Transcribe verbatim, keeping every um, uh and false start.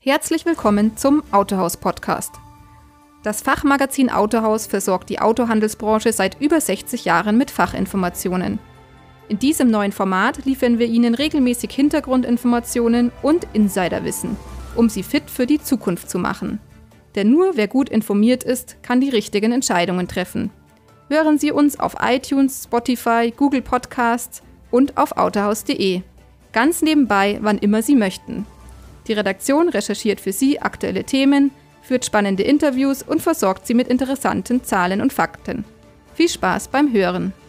Herzlich willkommen zum Autohaus-Podcast. Das Fachmagazin Autohaus versorgt die Autohandelsbranche seit über sechzig Jahren mit Fachinformationen. In diesem neuen Format liefern wir Ihnen regelmäßig Hintergrundinformationen und Insiderwissen, um Sie fit für die Zukunft zu machen. Denn nur wer gut informiert ist, kann die richtigen Entscheidungen treffen. Hören Sie uns auf iTunes, Spotify, Google Podcasts und auf autohaus punkt de. Ganz nebenbei, wann immer Sie möchten. Die Redaktion recherchiert für Sie aktuelle Themen, führt spannende Interviews und versorgt Sie mit interessanten Zahlen und Fakten. Viel Spaß beim Hören!